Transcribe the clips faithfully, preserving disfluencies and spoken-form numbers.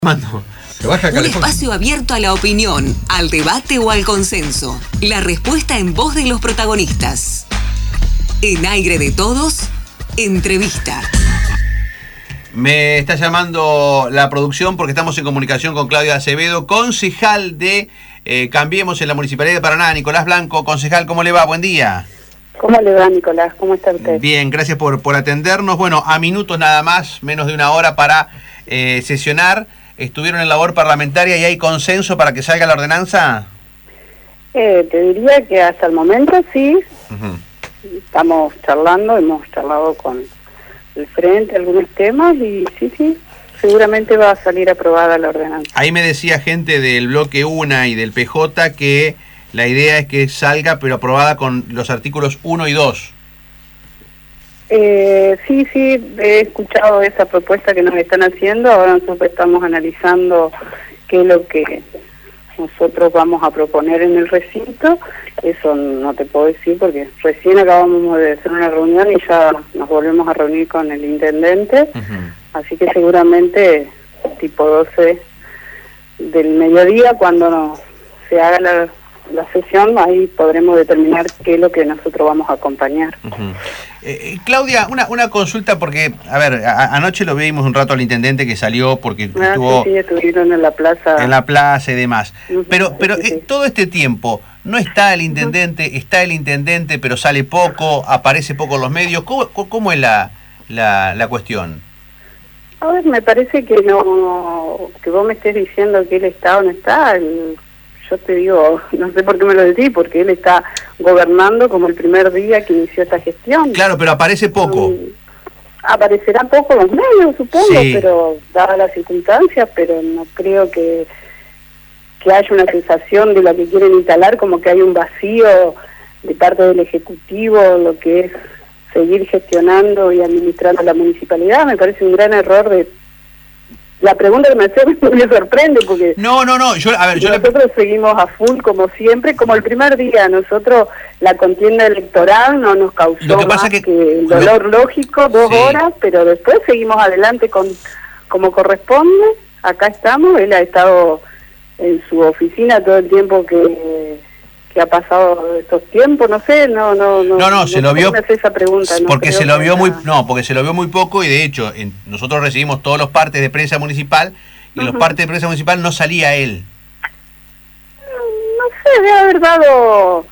Mando. Un espacio abierto a la opinión, al debate o al consenso. La respuesta en voz de los protagonistas. En Aire de Todos, entrevista. Me está llamando la producción porque estamos en comunicación con Claudia Acevedo, concejal de eh, Cambiemos en la Municipalidad de Paraná. Nicolás Blanco, concejal, ¿cómo le va? Buen día. ¿Cómo le va, Nicolás? ¿Cómo está usted? Bien, gracias por, por atendernos. Bueno, a minutos nada más, menos de una hora para eh, sesionar. ¿Estuvieron en labor parlamentaria y hay consenso para que salga la ordenanza? Eh, te diría que hasta el momento sí. Uh-huh. Estamos charlando, hemos charlado con el Frente algunos temas y sí, sí, seguramente va a salir aprobada la ordenanza. Ahí me decía gente del bloque UNA y del P J que la idea es que salga pero aprobada con los artículos uno y dos. Eh, sí, sí, he escuchado esa propuesta que nos están haciendo. Ahora nosotros estamos analizando qué es lo que nosotros vamos a proponer en el recinto. Eso no te puedo decir porque recién acabamos de hacer una reunión y ya nos volvemos a reunir con el intendente. Uh-huh. Así que seguramente tipo doce del mediodía, cuando no, se haga la, la sesión, ahí podremos determinar qué es lo que nosotros vamos a acompañar. Uh-huh. Eh, Claudia, una una consulta porque, a ver, a, anoche lo vimos un rato al intendente que salió porque ah, estuvo... Sí, sí, estuvieron en la plaza. En la plaza y demás. Uh-huh, pero pero sí, sí. Eh, todo este tiempo, no está el intendente, uh-huh. está el intendente, pero sale poco, aparece poco en los medios. ¿Cómo, cómo es la, la, la cuestión? A ver, me parece que no, que vos me estés diciendo que él está o no está, el... Yo te digo, no sé por qué me lo decís, porque él está gobernando como el primer día que inició esta gestión. Claro, pero aparece poco. Um, aparecerá poco en los medios, supongo, sí. pero dadas las circunstancias, pero no creo que, que haya una sensación de la que quieren instalar, como que hay un vacío de parte del Ejecutivo, lo que es seguir gestionando y administrando la municipalidad. Me parece un gran error de... La pregunta que me hace me sorprende porque... No, no, no, yo, a ver, yo nosotros le... seguimos a full como siempre, como el primer día. Nosotros la contienda electoral no nos causó lo que pasa más que... que el dolor lo... lógico, dos sí. horas, pero después seguimos adelante con como corresponde. Acá estamos, él ha estado en su oficina todo el tiempo que... que ha pasado estos tiempos, no sé, no no no no, no se no lo vio me hace esa pregunta, no porque se lo vio la... muy no porque se lo vio muy poco y de hecho en, nosotros recibimos todos los partes de prensa municipal y uh-huh. los partes de prensa municipal no salía él. No sé, debe haber dado,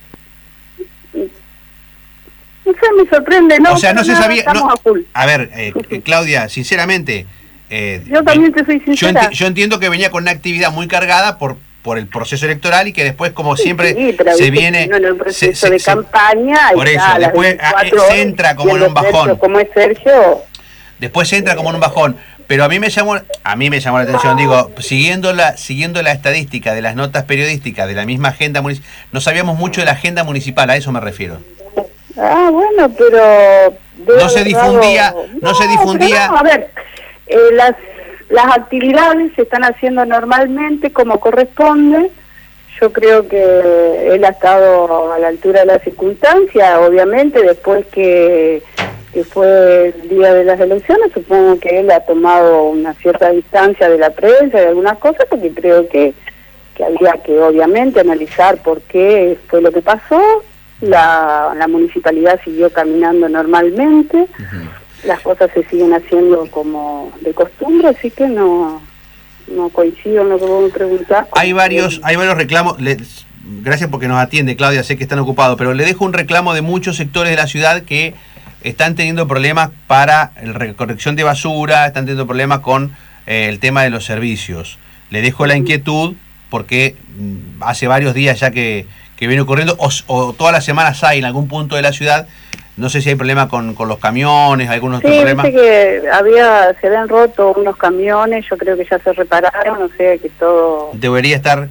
no sé, me sorprende, no, o sea, no se nada, sabía no, a, full. a ver, eh, Claudia, sinceramente eh, yo también te soy sincera. Yo, enti- yo entiendo que venía con una actividad muy cargada por por el proceso electoral y que después, como sí, siempre, sí, pero se viene... en el proceso se, de se, campaña... Por eso, después se entra como en un bajón. Sergio, como es Sergio... Después se entra como en un bajón. Pero a mí me llamó a mí me llamó la atención, digo, siguiendo la, siguiendo la estadística de las notas periodísticas de la misma agenda municipal, no sabíamos mucho de la agenda municipal, a eso me refiero. Ah, bueno, pero... No se difundía, dado... no, no se difundía... No, a ver, eh, las... Las actividades se están haciendo normalmente como corresponde. Yo creo que él ha estado a la altura de las circunstancias, obviamente, después que, que fue el día de las elecciones, supongo que él ha tomado una cierta distancia de la prensa y de algunas cosas, porque creo que, que había que, obviamente, analizar por qué fue lo que pasó. La, la municipalidad siguió caminando normalmente. Uh-huh. Las cosas se siguen haciendo como de costumbre, así que no no coincido en lo que vos me preguntás. Hay varios, hay varios reclamos, le, gracias porque nos atiende Claudia, sé que están ocupados, pero le dejo un reclamo de muchos sectores de la ciudad que están teniendo problemas para la recolección de basura, están teniendo problemas con eh, el tema de los servicios. Le dejo la inquietud porque mm, hace varios días ya que, que viene ocurriendo, o, o todas las semanas hay en algún punto de la ciudad. No sé si hay problema con, con los camiones, algunos sí, otros problemas. Sí, que había, se habían roto unos camiones, yo creo que ya se repararon, o sea que todo... Debería estar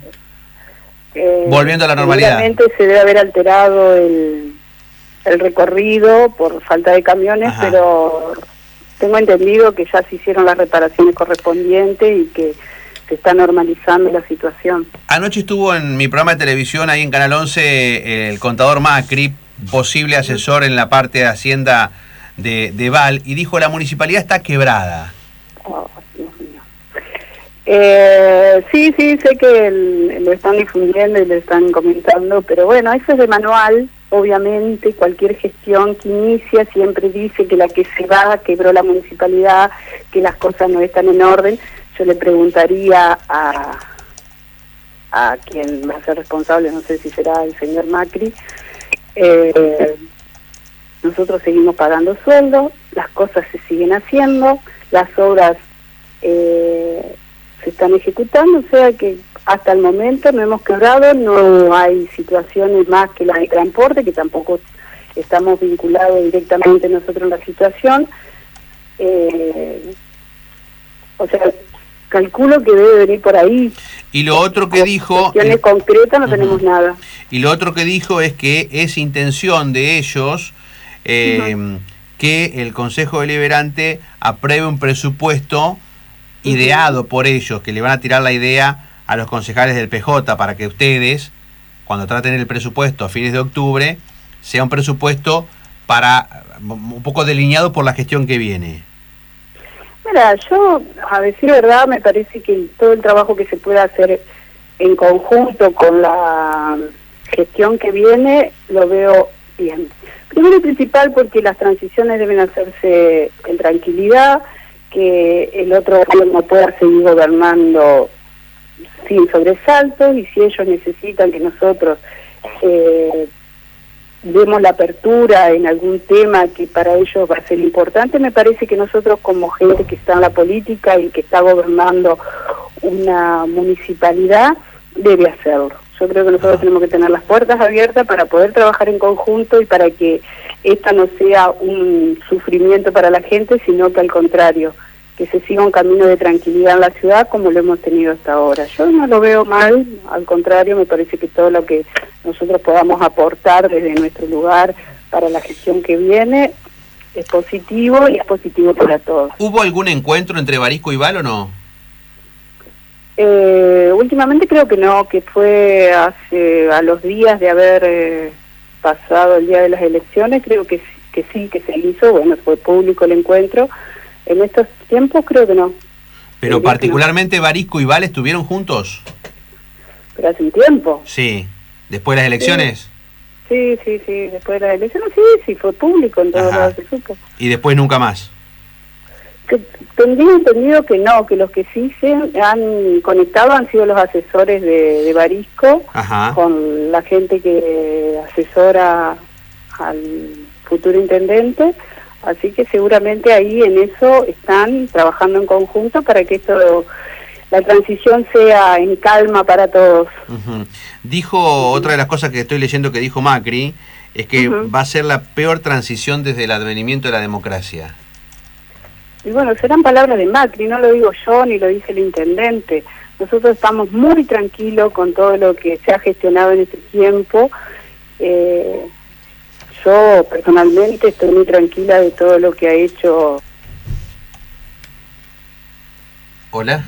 eh, volviendo a la normalidad. Seguramente se debe haber alterado el, el recorrido por falta de camiones, Ajá. pero tengo entendido que ya se hicieron las reparaciones correspondientes y que se está normalizando la situación. Anoche estuvo en mi programa de televisión, ahí en Canal once, el contador Macri, posible asesor en la parte de Hacienda de, de Val, y dijo la municipalidad está quebrada. Oh, Dios mío. Eh, sí, sí, sé que el, lo están difundiendo y lo están comentando, pero bueno, eso es de manual. Obviamente, cualquier gestión que inicia siempre dice que la que se va quebró la municipalidad, que las cosas no están en orden. Yo le preguntaría a, a quien va a ser responsable, no sé si será el señor Macri. Eh, nosotros seguimos pagando sueldos, las cosas se siguen haciendo, las obras eh, se están ejecutando, o sea que hasta el momento no hemos quebrado, no hay situaciones más que la de transporte, que tampoco estamos vinculados directamente nosotros en la situación. Eh, o sea, calculo que debe venir por ahí. Y lo otro que dijo... Cuestiones eh, concretas no uh-huh. tenemos nada. Y lo otro que dijo es que es intención de ellos eh, uh-huh. que el Consejo Deliberante apruebe un presupuesto ideado uh-huh. por ellos, que le van a tirar la idea a los concejales del P J para que ustedes, cuando traten el presupuesto a fines de octubre, sea un presupuesto para un poco delineado por la gestión que viene. Mira, yo, a decir verdad, me parece que todo el trabajo que se pueda hacer en conjunto con la gestión que viene, lo veo bien. Primero y principal porque las transiciones deben hacerse en tranquilidad, que el otro gobierno pueda seguir gobernando sin sobresaltos, y si ellos necesitan que nosotros eh, demos la apertura en algún tema que para ellos va a ser importante, me parece que nosotros como gente que está en la política y que está gobernando una municipalidad debe hacerlo. Yo creo que nosotros tenemos que tener las puertas abiertas para poder trabajar en conjunto y para que esta no sea un sufrimiento para la gente, sino que al contrario, que se siga un camino de tranquilidad en la ciudad como lo hemos tenido hasta ahora. Yo no lo veo mal, al contrario, me parece que todo lo que nosotros podamos aportar desde nuestro lugar para la gestión que viene es positivo y es positivo para todos. ¿Hubo algún encuentro entre Barisco y Val o no? Eh, últimamente creo que no, que fue hace a los días de haber eh, pasado el día de las elecciones, creo que, que sí, que se hizo, bueno, fue público el encuentro. En estos tiempos creo que no. Pero Creo particularmente no. Barisco y Val estuvieron juntos. Pero hace un tiempo. Sí. ¿Después de las elecciones? Sí, sí, sí, sí. Después de las elecciones sí, sí, fue público en todos lados se supo. ¿Y después nunca más? Que, tendría entendido que no, que los que sí se han conectado han sido los asesores de, de Barisco, Ajá. con la gente que asesora al futuro intendente. Así que seguramente ahí en eso están trabajando en conjunto para que esto, la transición sea en calma para todos. Uh-huh. Dijo, uh-huh. otra de las cosas que estoy leyendo que dijo Macri, es que uh-huh. va a ser la peor transición desde el advenimiento de la democracia. Y bueno, serán palabras de Macri, no lo digo yo ni lo dice el intendente. Nosotros estamos muy tranquilos con todo lo que se ha gestionado en este tiempo. Eh, Yo personalmente estoy muy tranquila de todo lo que ha hecho. Hola.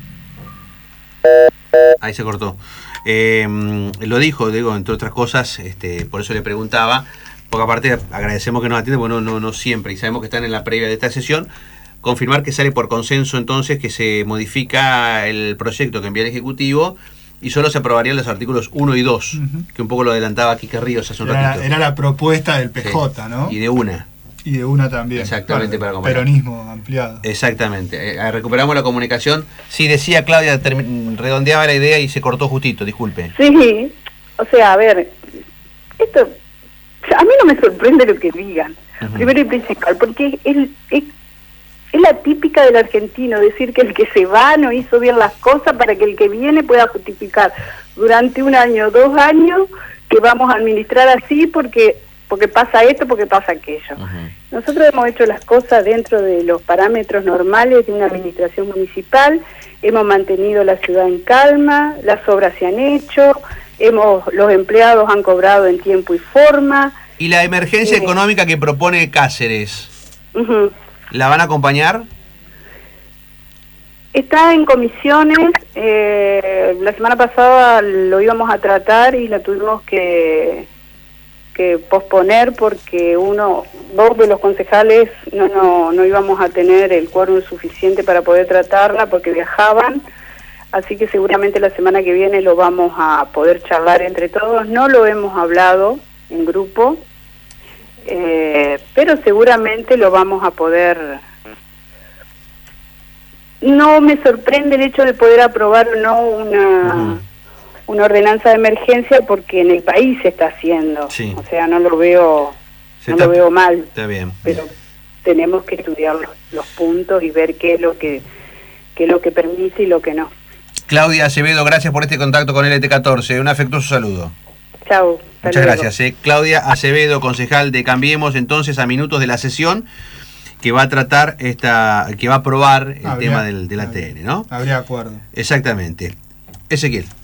Ahí se cortó. Eh, lo dijo, digo, entre otras cosas, este, por eso le preguntaba, porque aparte agradecemos que nos atiende, bueno, no, no, no siempre, y sabemos que están en la previa de esta sesión. Confirmar que sale por consenso entonces, que se modifica el proyecto que envía el Ejecutivo y solo se aprobarían los artículos uno y dos, uh-huh. que un poco lo adelantaba Quique Ríos hace un era, ratito. Era la propuesta del P J, sí. ¿no? Y de una. Y de una también. Exactamente, claro, para peronismo ampliado. Exactamente. Eh, recuperamos la comunicación. Sí, decía Claudia, redondeaba la idea y se cortó justito, disculpe. Sí, o sea, a ver, esto, a mí no me sorprende lo que digan, uh-huh. primero y principal, porque es, es Es la típica del argentino, decir que el que se va no hizo bien las cosas para que el que viene pueda justificar durante un año, dos años, que vamos a administrar así porque porque pasa esto, porque pasa aquello. Uh-huh. Nosotros hemos hecho las cosas dentro de los parámetros normales de una administración municipal, hemos mantenido la ciudad en calma, las obras se han hecho, hemos los empleados han cobrado en tiempo y forma. ¿Y la emergencia eh, económica que propone Cáceres? Uh-huh. ¿La van a acompañar? Está en comisiones, eh, la semana pasada lo íbamos a tratar y la tuvimos que, que posponer porque uno, dos de los concejales no, no, no íbamos a tener el quórum suficiente para poder tratarla porque viajaban, así que seguramente la semana que viene lo vamos a poder charlar entre todos. No lo hemos hablado en grupo, eh, pero seguramente lo vamos a poder. No me sorprende el hecho de poder aprobar o no una, uh-huh. una ordenanza de emergencia, porque en el país se está haciendo. Sí. O sea, no lo veo, se no está, lo veo mal. Está bien. Pero tenemos que estudiar los, los puntos y ver qué es lo que qué es lo que permite y lo que no. Claudia Acevedo, gracias por este contacto con L T catorce. Un afectuoso saludo. Chau. Muchas gracias. Eh. Claudia Acevedo, concejal de Cambiemos, entonces a minutos de la sesión que va a tratar esta, que va a aprobar el habría, tema del, del A T N, ¿no? Habría acuerdo. Exactamente. Ezequiel.